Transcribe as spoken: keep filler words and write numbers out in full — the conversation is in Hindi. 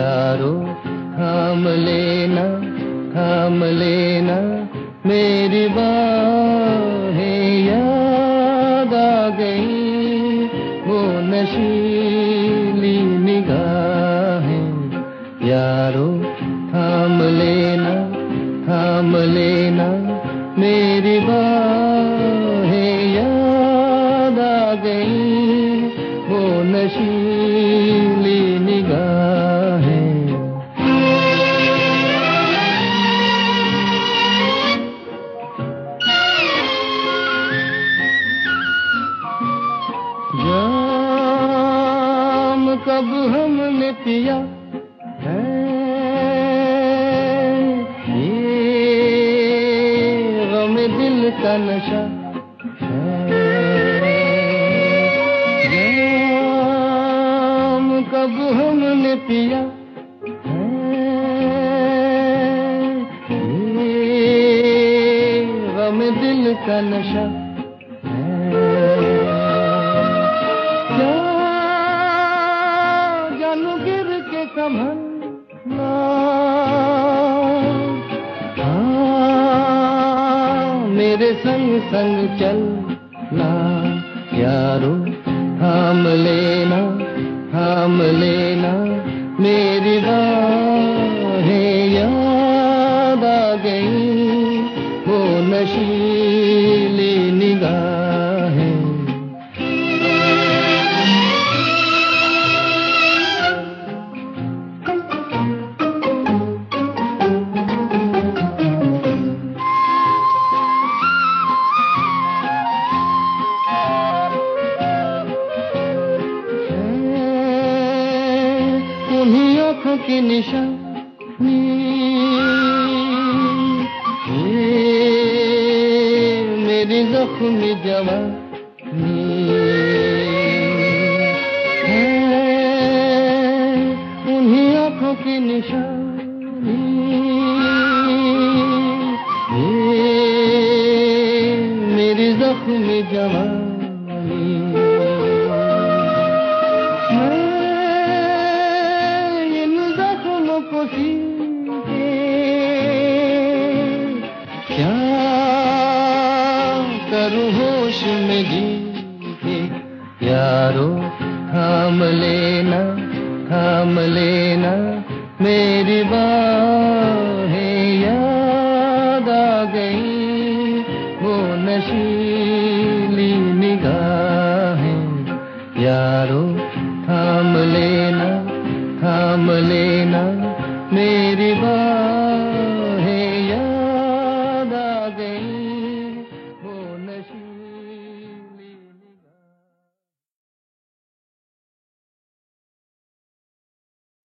यारो थाम लेना थाम लेना मेरी बाहें, याद आ गई वो नशीली निगाहें। यारो थाम लेना थाम लेना मेरी बाहें, याद आ गई वो नशीली निगाहें। जाम कब हमने पिया है ये गम दिल का नशा है। जाम कब हमने पिया है ये गम दिल का नशा है। क्या जानू गिर के संभलना, हाँ मेरे संग संग चलना। यारो थाम लेना थाम लेना मेरी बाहें, याद आ गई वो नशीली निगाहें। उन्हीं आँखों की निशानी मेरी ज़ख्मी जवानी है। उन्हीं आँखों की निशानी मेरी ज़ख्मी जवानी। क्या करूं होश में जी के। यारो थाम लेना थाम लेना मेरी बाहें, याद आ गई वो नशीली निगाहें। यारो थाम लेना थाम लेना